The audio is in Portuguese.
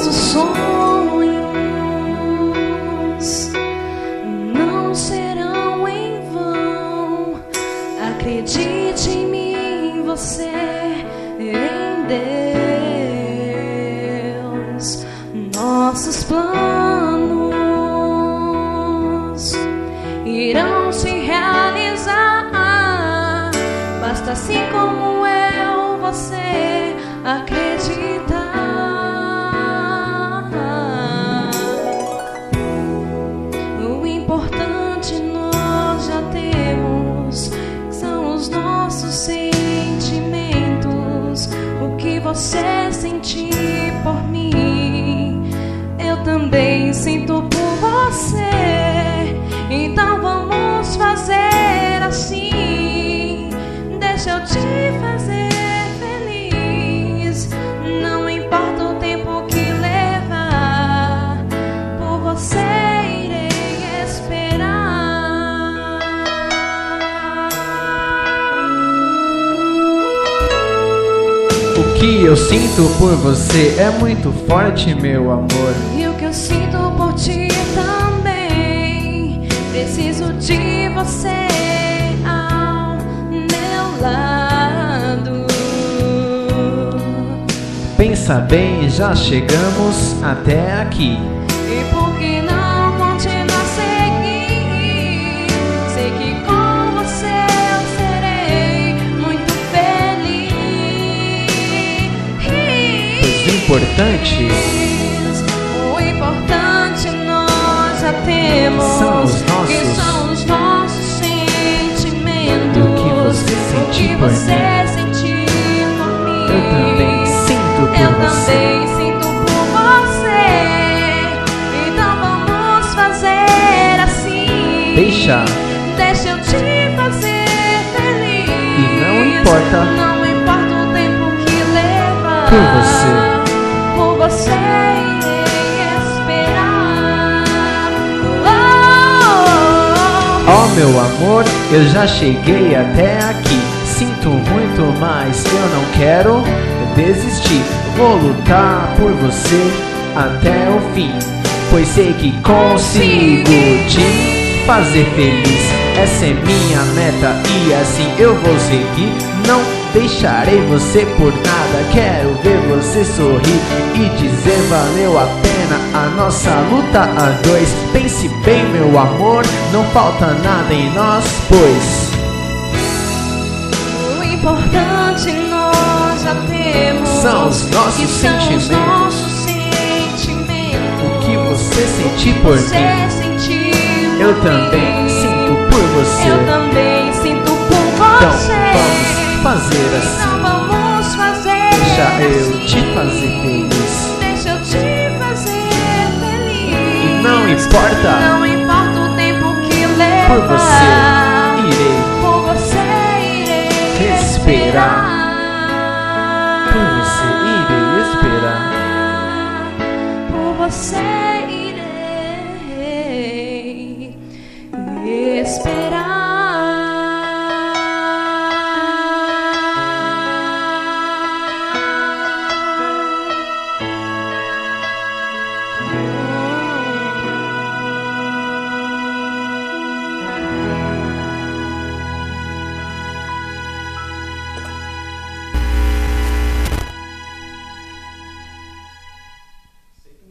nossos sonhos não serão em vão. Acredite em mim, você, em Deus. Nossos planos irão se realizar. Basta assim como eu, você acreditar. O importante nós já temos, que são os nossos sentimentos. O que você sentir por mim, eu também sinto por você. Então vamos fazer assim. Deixa eu te fazer feliz. Não importa o tempo que levar, por você irei esperar. O que eu sinto por você é muito forte, meu amor. E o que eu sinto por ti também. Preciso de você ao meu lado. Pensa bem, já chegamos até aqui. E por que não continuar a seguir? Sei que com você eu serei muito feliz. Pois o importante nós já temos, são os nossos, que são os nossos sentimentos. O que você sentir por mim, eu também sinto por eu você. também sinto por você. Então vamos fazer assim. Deixa eu te fazer feliz. E não importa o tempo que levar, por você. Por você irei esperar. Oh, meu amor, eu já cheguei até aqui. Sinto muito, mas eu não quero desistir. Vou lutar por você até o fim, pois sei que consigo te fazer feliz. Essa é minha meta e assim eu vou seguir. Não deixarei você por nada. Quero ver você sorrir e dizer valeu a pena a nossa luta a dois. Pense bem, meu amor, não falta nada em nós, pois o importante nós já temos, são os nossos sentimentos. O que você sentir por mim, eu também sinto por você. Eu também sinto por Então você. vamos fazer assim. Então vamos fazer Deixa eu assim. te fazer feliz. Deixa eu te fazer feliz. E não importa o tempo que levar, por você irei esperar. Por você irei esperar. Por você